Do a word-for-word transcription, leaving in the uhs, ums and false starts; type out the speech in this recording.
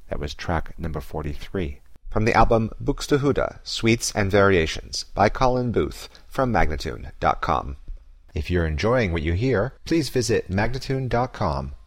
That was track number forty-three. From the album Buxtehude, Suites and Variations by Colin Booth from Magnatune dot com. If you're enjoying what you hear, please visit Magnatune dot com